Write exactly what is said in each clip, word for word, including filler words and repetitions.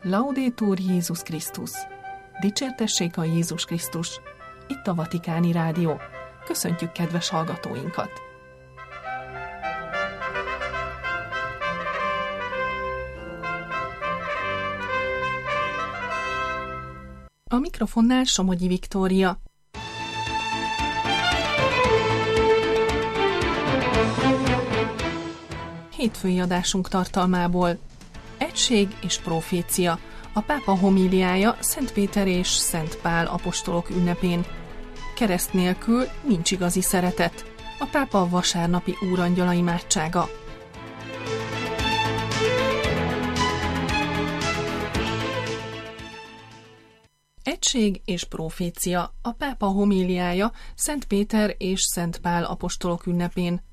Laudetur Jézus Krisztus! Dicsértessék a Jézus Krisztus! Itt a Vatikáni Rádió. Köszöntjük kedves hallgatóinkat! A mikrofonnál Somogyi Viktória. Hétfői adásunk tartalmából: egység és profécia, a pápa homíliája Szent Péter és Szent Pál apostolok ünnepén. Kereszt nélkül nincs igazi szeretet, a pápa vasárnapi úrangyala imádsága. Egység és profécia, a pápa homíliája Szent Péter és Szent Pál apostolok ünnepén.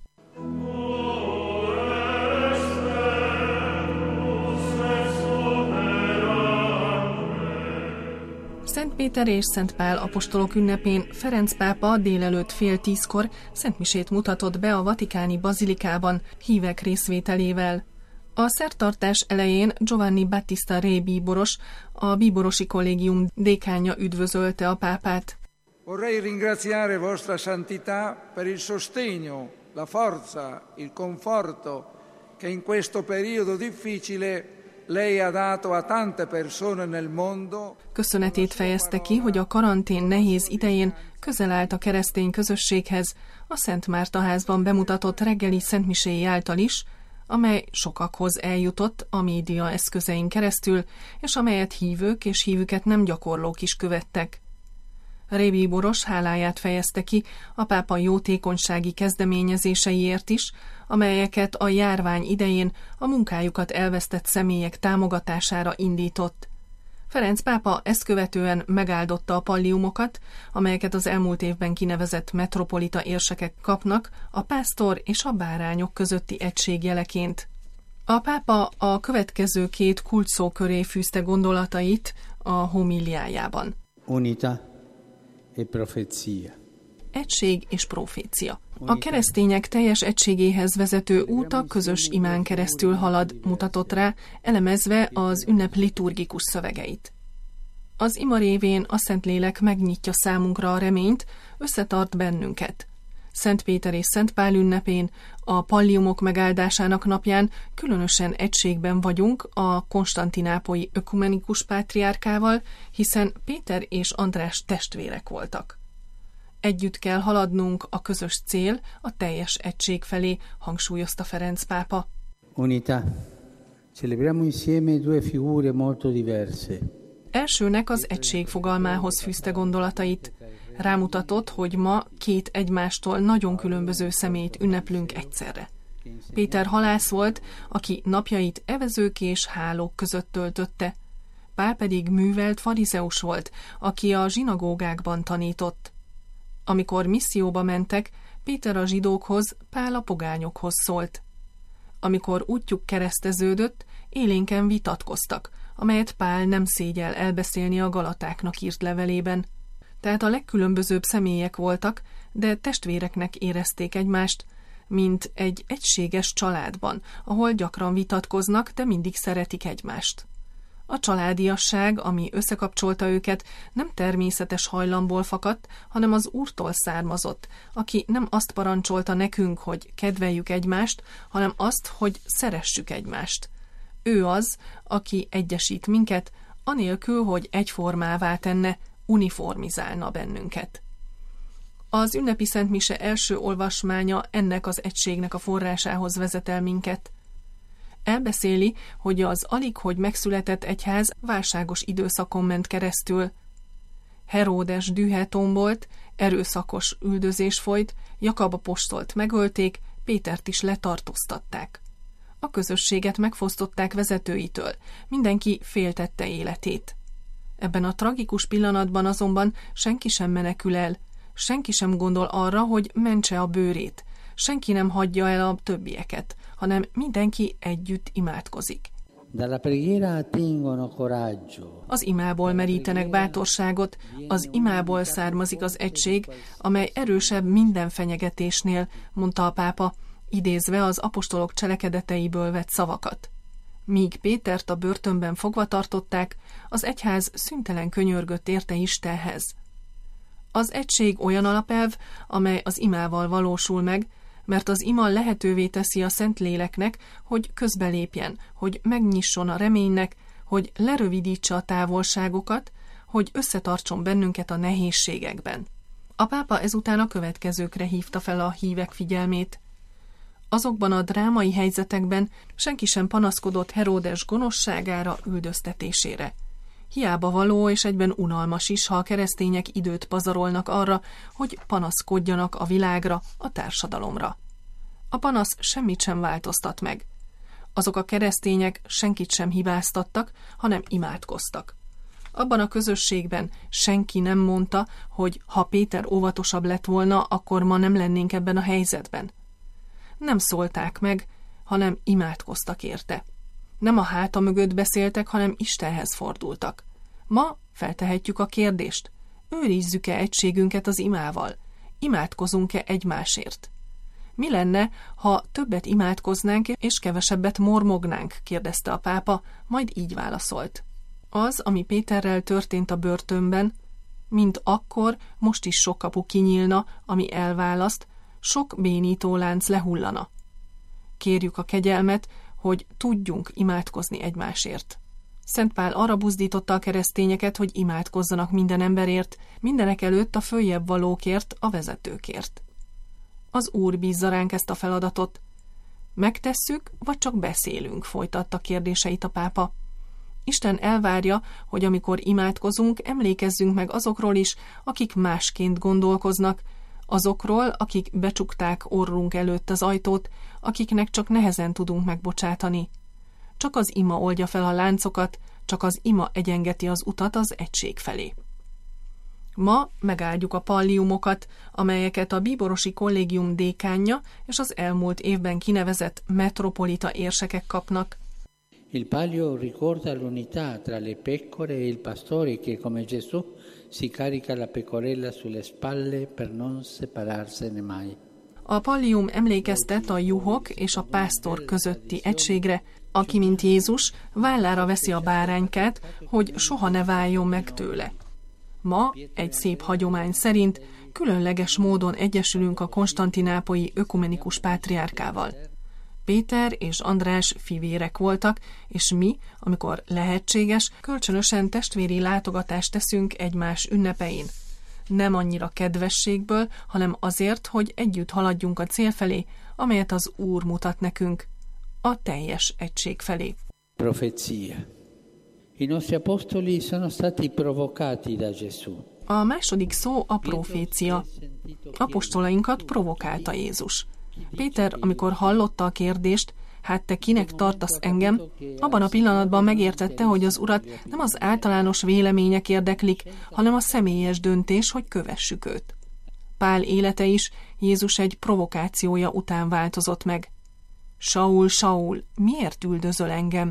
Szent Péter és Szent Pál apostolok ünnepén Ferenc pápa délelőtt fél tízkor szentmisét mutatott be a vatikáni bazilikában hívek részvételével. A szertartás elején Giovanni Battista Re bíboros, a bíborosi kollégium dékánja üdvözölte a pápát. Vorrei ringraziare vostra santità per il sostegno, la forza, il conforto che in questo periodo difficile lei ha dato a tante persone nel mondo. Köszönetét fejezte ki, hogy a karantén nehéz idején közel állt a keresztény közösséghez, a Szent Márta házban bemutatott reggeli szentmiséi által is, amely sokakhoz eljutott a média eszközein keresztül, és amelyet hívők és hívüket nem gyakorlók is követtek. Re bíboros háláját fejezte ki a pápa jótékonysági kezdeményezéseiért is, amelyeket a járvány idején a munkájukat elvesztett személyek támogatására indított. Ferenc pápa ezt követően megáldotta a palliumokat, amelyeket az elmúlt évben kinevezett metropolita érsekek kapnak a pásztor és a bárányok közötti egység jeleként. A pápa a következő két kulcsszó köré fűzte gondolatait a homíliájában. Unità e profezia. Egység és profécia. A keresztények teljes egységéhez vezető út a közös imán keresztül halad, mutatott rá, elemezve az ünnep liturgikus szövegeit. Az ima révén a Szentlélek megnyitja számunkra a reményt, összetart bennünket. Szent Péter és Szent Pál ünnepén, a palliumok megáldásának napján különösen egységben vagyunk a konstantinápolyi ökumenikus pátriárkával, hiszen Péter és András testvérek voltak. Együtt kell haladnunk a közös cél, a teljes egység felé, hangsúlyozta Ferenc pápa. Unità. Celebriamo insieme due figure molto diverse. Elsőnek az egység fogalmához fűzte gondolatait. Rámutatott, hogy ma két egymástól nagyon különböző személyt ünneplünk egyszerre. Péter halász volt, aki napjait evezők és hálók között töltötte. Pál pedig művelt farizeus volt, aki a zsinagógákban tanított. Amikor misszióba mentek, Péter a zsidókhoz, Pál a pogányokhoz szólt. Amikor útjuk kereszteződött, élénken vitatkoztak, amelyet Pál nem szégyel elbeszélni a galatáknak írt levelében. Tehát a legkülönbözőbb személyek voltak, de testvéreknek érezték egymást, mint egy egységes családban, ahol gyakran vitatkoznak, de mindig szeretik egymást. A családiasság, ami összekapcsolta őket, nem természetes hajlamból fakadt, hanem az Úrtól származott, aki nem azt parancsolta nekünk, hogy kedveljük egymást, hanem azt, hogy szeressük egymást. Ő az, aki egyesít minket, anélkül, hogy egyformává tenne, uniformizálna bennünket. Az ünnepi szentmise első olvasmánya ennek az egységnek a forrásához vezet el minket. Elbeszéli, hogy az alighogy megszületett egyház válságos időszakon ment keresztül. Heródes dühe tombolt, erőszakos üldözés folyt, Jakab apostolt megölték, Pétert is letartóztatták. A közösséget megfosztották vezetőitől, mindenki féltette életét. Ebben a tragikus pillanatban azonban senki sem menekül el, senki sem gondol arra, hogy mentse a bőrét, senki nem hagyja el a többieket, hanem mindenki együtt imádkozik. Az imából merítenek bátorságot, az imából származik az egység, amely erősebb minden fenyegetésnél, mondta a pápa, idézve az apostolok cselekedeteiből vett szavakat. Míg Pétert a börtönben fogva tartották, az egyház szüntelen könyörgött érte Istenhez. Az egység olyan alapelv, amely az imával valósul meg, mert az ima lehetővé teszi a Szentléleknek, hogy közbelépjen, hogy megnyisson a reménynek, hogy lerövidítse a távolságokat, hogy összetartson bennünket a nehézségekben. A pápa ezután a következőkre hívta fel a hívek figyelmét. Azokban a drámai helyzetekben senki sem panaszkodott Heródes gonoszságára, üldöztetésére. Hiába való és egyben unalmas is, ha a keresztények időt pazarolnak arra, hogy panaszkodjanak a világra, a társadalomra. A panasz semmit sem változtat meg. Azok a keresztények senkit sem hibáztattak, hanem imádkoztak. Abban a közösségben senki nem mondta, hogy ha Péter óvatosabb lett volna, akkor ma nem lennénk ebben a helyzetben. Nem szólták meg, hanem imádkoztak érte. Nem a háta mögött beszéltek, hanem Istenhez fordultak. Ma feltehetjük a kérdést, őrizzük-e egységünket az imával? Imádkozunk-e egymásért? Mi lenne, ha többet imádkoznánk és kevesebbet mormognánk, kérdezte a pápa, majd így válaszolt. Az, ami Péterrel történt a börtönben, mint akkor, most is sok kapu kinyílna, ami elválaszt, sok bénító lánc lehullana. Kérjük a kegyelmet, hogy tudjunk imádkozni egymásért. Szent Pál arra buzdította a keresztényeket, hogy imádkozzanak minden emberért, mindenek előtt a följebb valókért, a vezetőkért. Az Úr bízza ránk ezt a feladatot. Megtesszük, vagy csak beszélünk, folytatta kérdéseit a pápa. Isten elvárja, hogy amikor imádkozunk, emlékezzünk meg azokról is, akik másként gondolkoznak, azokról, akik becsukták orrunk előtt az ajtót, akiknek csak nehezen tudunk megbocsátani. Csak az ima oldja fel a láncokat, csak az ima egyengeti az utat az egység felé. Ma megáldjuk a palliumokat, amelyeket a bíborosi kollégium dékánja és az elmúlt évben kinevezett metropolita érsekek kapnak. Il palio ricorda l'unità tra le pecore e il pastore che, come Gesù, si carica la pecorella sulle spalle per non separarsene mai. A pallium emlékeztet a juhok és a pásztor közötti egységre, aki, mint Jézus, vállára veszi a báránykát, hogy soha ne váljon meg tőle. Ma, egy szép hagyomány szerint, különleges módon egyesülünk a konstantinápolyi ökumenikus pátriárkával. Péter és András fivérek voltak, és mi, amikor lehetséges, kölcsönösen testvéri látogatást teszünk egymás ünnepein. Nem annyira kedvességből, hanem azért, hogy együtt haladjunk a cél felé, amelyet az Úr mutat nekünk, a teljes egység felé. Profezia. I nostri apostoli sono stati provocati da Gesù. A második szó a profécia. Apostolainkat provokálta Jézus. Péter, amikor hallotta a kérdést, hát te kinek tartasz engem, abban a pillanatban megértette, hogy az Urat nem az általános vélemények érdeklik, hanem a személyes döntés, hogy kövessük őt. Pál élete is Jézus egy provokációja után változott meg. Saul, Saul, miért üldözöl engem?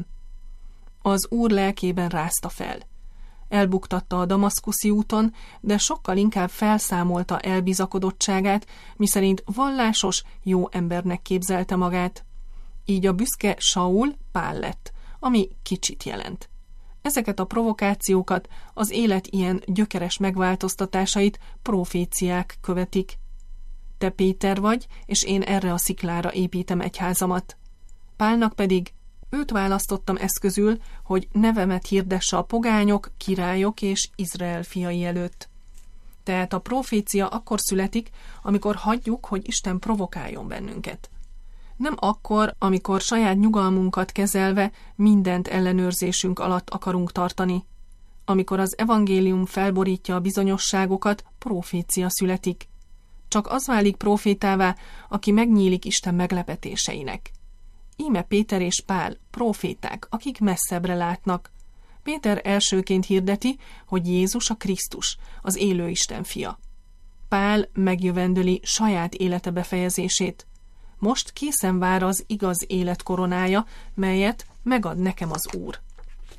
Az Úr lelkében rázta fel. Elbuktatta a damaszkuszi úton, de sokkal inkább felszámolta elbizakodottságát, miszerint vallásos, jó embernek képzelte magát. Így a büszke Saul Pál lett, ami kicsit jelent. Ezeket a provokációkat, az élet ilyen gyökeres megváltoztatásait proféciák követik. Te Péter vagy, és én erre a sziklára építem egyházamat. Pálnak pedig őt választottam eszközül, hogy nevemet hirdesse a pogányok, királyok és Izrael fiai előtt. Tehát a profécia akkor születik, amikor hagyjuk, hogy Isten provokáljon bennünket. Nem akkor, amikor saját nyugalmunkat kezelve mindent ellenőrzésünk alatt akarunk tartani. Amikor az evangélium felborítja a bizonyosságokat, profécia születik. Csak az válik profétává, aki megnyílik Isten meglepetéseinek. Íme Péter és Pál, proféták, akik messzebbre látnak. Péter elsőként hirdeti, hogy Jézus a Krisztus, az élő Isten fia. Pál megjövendöli saját élete befejezését. Most készen vár az igaz élet koronája, melyet megad nekem az Úr.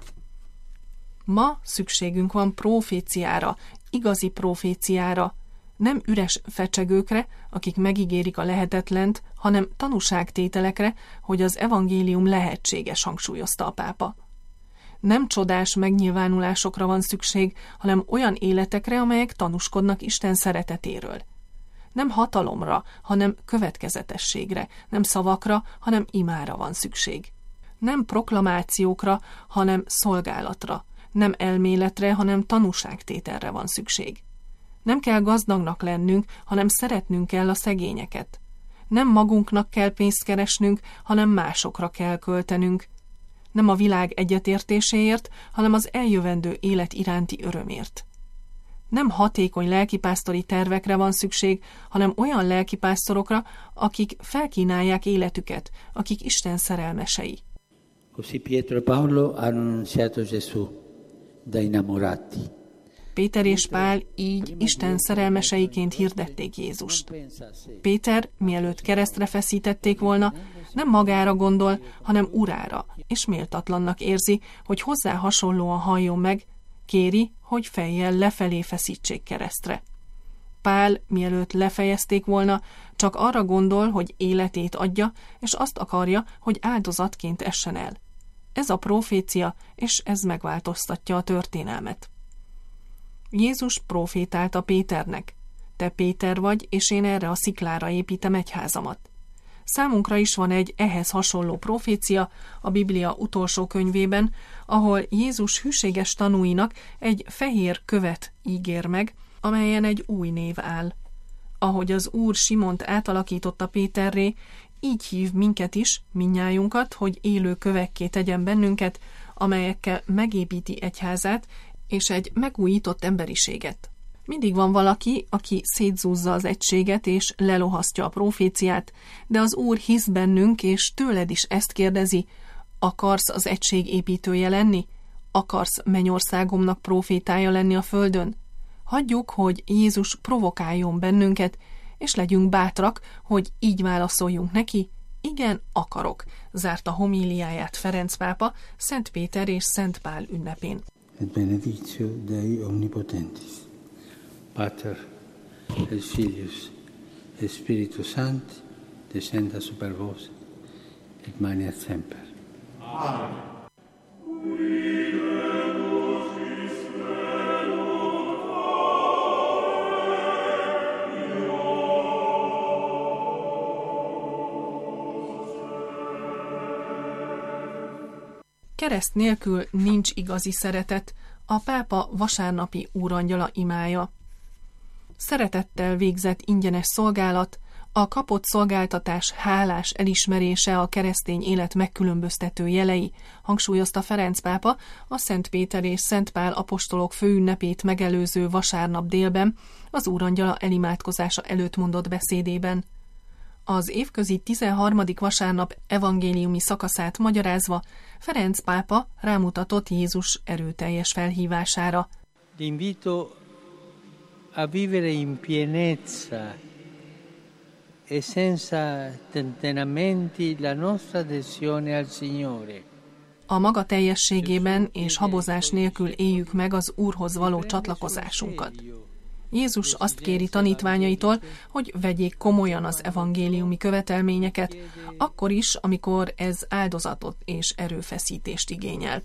Ma szükségünk van proféciára, igazi proféciára. Nem üres fecsegőkre, akik megígérik a lehetetlent, hanem tanúságtételekre, hogy az evangélium lehetséges, hangsúlyozta a pápa. Nem csodás megnyilvánulásokra van szükség, hanem olyan életekre, amelyek tanúskodnak Isten szeretetéről. Nem hatalomra, hanem következetességre, nem szavakra, hanem imára van szükség. Nem proklamációkra, hanem szolgálatra, nem elméletre, hanem tanúságtételre van szükség. Nem kell gazdagnak lennünk, hanem szeretnünk kell a szegényeket. Nem magunknak kell pénzt keresnünk, hanem másokra kell költenünk. Nem a világ egyetértéséért, hanem az eljövendő élet iránti örömért. Nem hatékony lelkipásztori tervekre van szükség, hanem olyan lelkipásztorokra, akik felkínálják életüket, akik Isten szerelmesei. Così Pietro e Paolo hanno annunziato Gesù da innamorati. Péter és Pál így Isten szerelmeseiként hirdették Jézust. Péter, mielőtt keresztre feszítették volna, nem magára gondol, hanem Urára, és méltatlannak érzi, hogy hozzá hasonlóan halljon meg, kéri, hogy fejjel lefelé feszítsék keresztre. Pál, mielőtt lefejezték volna, csak arra gondol, hogy életét adja, és azt akarja, hogy áldozatként essen el. Ez a profécia, és ez megváltoztatja a történelmet. Jézus profétálta Péternek: te Péter vagy, és én erre a sziklára építem egyházamat. Számunkra is van egy ehhez hasonló profécia a Biblia utolsó könyvében, ahol Jézus hűséges tanúinak egy fehér követ ígér meg, amelyen egy új név áll. Ahogy az Úr Simont átalakította Péterré, így hív minket is, mindnyájunkat, hogy élő kövekké tegyen bennünket, amelyekkel megépíti egyházát és egy megújított emberiséget. Mindig van valaki, aki szétzúzza az egységet és lelohasztja a proféciát, de az Úr hisz bennünk, és tőled is ezt kérdezi: akarsz az egység építője lenni? Akarsz mennyországomnak profétája lenni a földön? Hagyjuk, hogy Jézus provokáljon bennünket, és legyünk bátrak, hogy így válaszoljunk neki: igen, akarok, zárta homíliáját Ferenc pápa Szent Péter és Szent Pál ünnepén. Et benedictio Dei omnipotentis, Pater et Filius et Spiritus Sancti, descenda super vos et manet semper. Amen. Kereszt nélkül nincs igazi szeretet, a pápa vasárnapi úrangyala imája. Szeretettel végzett ingyenes szolgálat, a kapott szolgáltatás hálás elismerése a keresztény élet megkülönböztető jelei, hangsúlyozta Ferenc pápa a Szent Péter és Szent Pál apostolok főünnepét megelőző vasárnap délben, az úrangyala elimádkozása előtt mondott beszédében. Az évközi tizenharmadik vasárnap evangéliumi szakaszát magyarázva Ferenc pápa rámutatott Jézus erőteljes felhívására. L'invito a vivere in pienezza e senza tentennamenti la nostra adesione al Signore. A maga teljességében és habozás nélkül éljük meg az Úrhoz való csatlakozásunkat. Jézus azt kéri tanítványaitól, hogy vegyék komolyan az evangéliumi követelményeket, akkor is, amikor ez áldozatot és erőfeszítést igényel.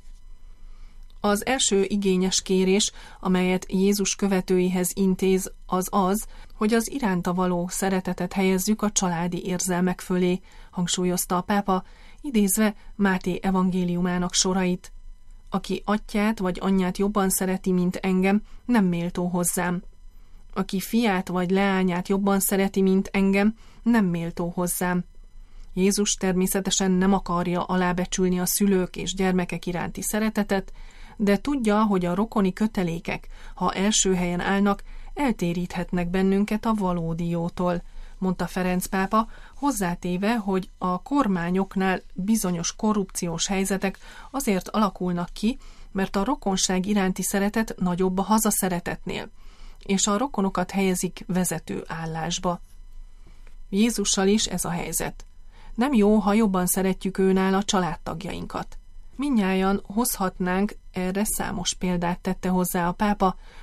Az első igényes kérés, amelyet Jézus követőihez intéz, az az, hogy az iránta való szeretetet helyezzük a családi érzelmek fölé, hangsúlyozta a pápa, idézve Máté evangéliumának sorait. Aki atyját vagy anyját jobban szereti, mint engem, nem méltó hozzám. Aki fiát vagy leányát jobban szereti, mint engem, nem méltó hozzám. Jézus természetesen nem akarja alábecsülni a szülők és gyermekek iránti szeretetet, de tudja, hogy a rokoni kötelékek, ha első helyen állnak, eltéríthetnek bennünket a valódi jótól, mondta Ferenc pápa, hozzátéve, hogy a kormányoknál bizonyos korrupciós helyzetek azért alakulnak ki, mert a rokonság iránti szeretet nagyobb a hazaszeretetnél, és a rokonokat helyezik vezető állásba. Jézussal is ez a helyzet. Nem jó, ha jobban szeretjük őnál a családtagjainkat. Mindnyájan hozhatnánk, erre számos példát tette hozzá a pápa,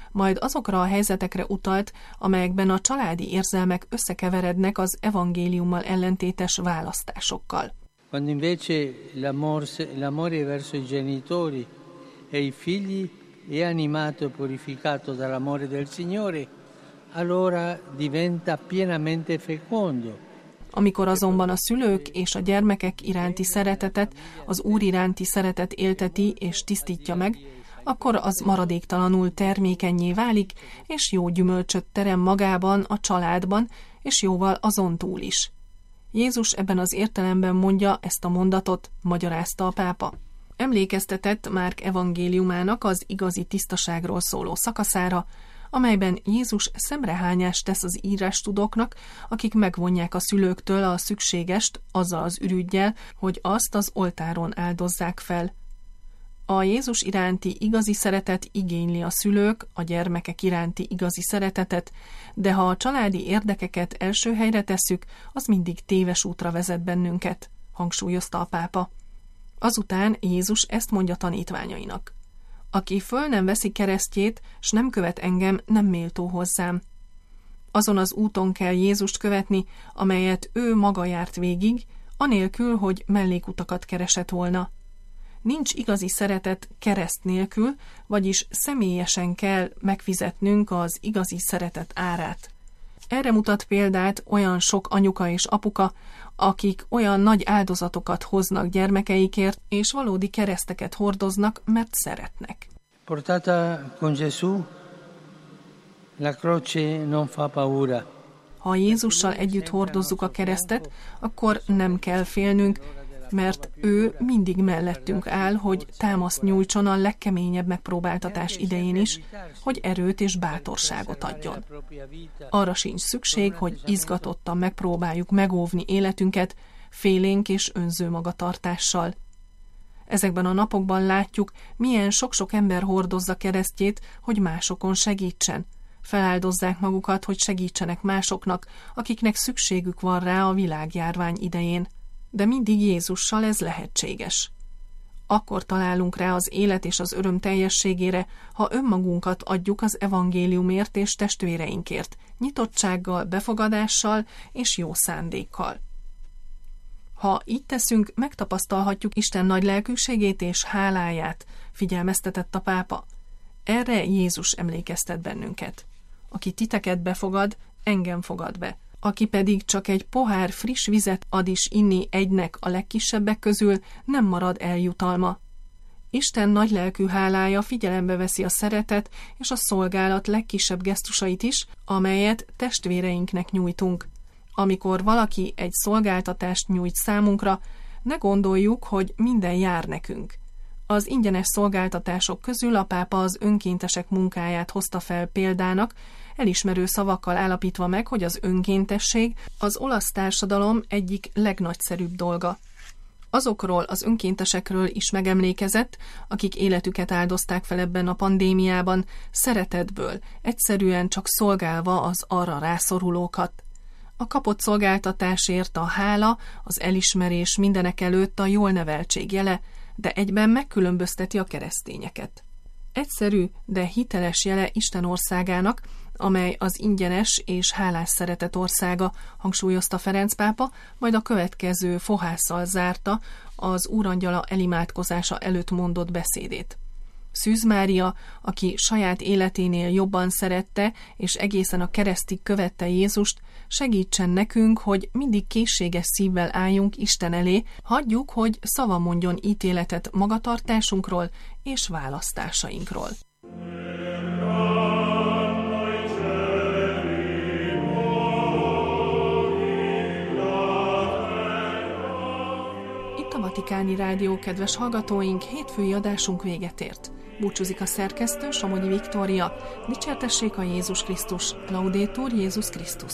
majd azokra a helyzetekre utalt, amelyekben a családi érzelmek összekeverednek az evangéliummal ellentétes választásokkal. Quando invece l'amore verso i genitori e i figli è animato e purificato dall'amore del Signore, allora diventa pienamente fecondo. Amikor azonban a szülők és a gyermekek iránti szeretetet, az Úr iránti szeretet élteti és tisztítja meg, akkor az maradéktalanul termékennyé válik, és jó gyümölcsöt terem magában, a családban, és jóval azon túl is. Jézus ebben az értelemben mondja ezt a mondatot, magyarázta a pápa. Emlékeztetett Márk evangéliumának az igazi tisztaságról szóló szakaszára, amelyben Jézus szemrehányást tesz az írástudóknak, akik megvonják a szülőktől a szükségest azzal az ürüggyel, hogy azt az oltáron áldozzák fel. A Jézus iránti igazi szeretet igényli a szülők, a gyermekek iránti igazi szeretetet, de ha a családi érdekeket első helyre tesszük, az mindig téves útra vezet bennünket, hangsúlyozta a pápa. Azután Jézus ezt mondja tanítványainak. Aki föl nem veszi keresztjét, s nem követ engem, nem méltó hozzám. Azon az úton kell Jézust követni, amelyet ő maga járt végig, anélkül, hogy mellékutakat keresett volna. Nincs igazi szeretet kereszt nélkül, vagyis személyesen kell megfizetnünk az igazi szeretet árát. Erre mutat példát olyan sok anyuka és apuka, akik olyan nagy áldozatokat hoznak gyermekeikért, és valódi kereszteket hordoznak, mert szeretnek. Portata con Gesù, la croce non fa paura. Ha Jézussal együtt hordozzuk a keresztet, akkor nem kell félnünk, mert ő mindig mellettünk áll, hogy támaszt nyújtson a legkeményebb megpróbáltatás idején is, hogy erőt és bátorságot adjon. Arra sincs szükség, hogy izgatottan megpróbáljuk megóvni életünket félénk és önző magatartással. Ezekben a napokban látjuk, milyen sok-sok ember hordozza keresztjét, hogy másokon segítsen. Feláldozzák magukat, hogy segítsenek másoknak, akiknek szükségük van rá a világjárvány idején. De mindig Jézussal ez lehetséges. Akkor találunk rá az élet és az öröm teljességére, ha önmagunkat adjuk az evangéliumért és testvéreinkért, nyitottsággal, befogadással és jó szándékkal. Ha így teszünk, megtapasztalhatjuk Isten nagy lelkűségét és háláját, figyelmeztetett a pápa. Erre Jézus emlékeztet bennünket. Aki titeket befogad, engem fogad be. Aki pedig csak egy pohár friss vizet ad is inni egynek a legkisebbek közül, nem marad eljutalma. Isten nagylelkű hálája figyelembe veszi a szeretet és a szolgálat legkisebb gesztusait is, amelyet testvéreinknek nyújtunk. Amikor valaki egy szolgáltatást nyújt számunkra, ne gondoljuk, hogy minden jár nekünk. Az ingyenes szolgáltatások közül a pápa az önkéntesek munkáját hozta fel példának, elismerő szavakkal állapítva meg, hogy az önkéntesség az olasz társadalom egyik legnagyszerűbb dolga. Azokról az önkéntesekről is megemlékezett, akik életüket áldozták fel ebben a pandémiában, szeretetből, egyszerűen csak szolgálva az arra rászorulókat. A kapott szolgáltatásért a hála, az elismerés mindenek előtt a jól neveltség jele, de egyben megkülönbözteti a keresztényeket. Egyszerű, de hiteles jele Isten országának, amely az ingyenes és hálás szeretet országa, hangsúlyozta Ferenc pápa, majd a következő fohásszal zárta az Úrangyala elimádkozása előtt mondott beszédét. Szűz Mária, aki saját életénél jobban szerette, és egészen a keresztig követte Jézust, segítsen nekünk, hogy mindig készséges szívvel álljunk Isten elé, hagyjuk, hogy szava mondjon ítéletet magatartásunkról és választásainkról. Itt a Vatikáni Rádió, kedves hallgatóink, hétfői adásunk véget ért. Búcsúzik a szerkesztő, Somogyi Viktória. Dicsértessék a Jézus Krisztus. Laudetur Jézus Krisztus.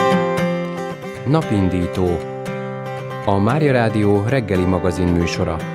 Napindító. A Mária Rádió reggeli magazin műsora.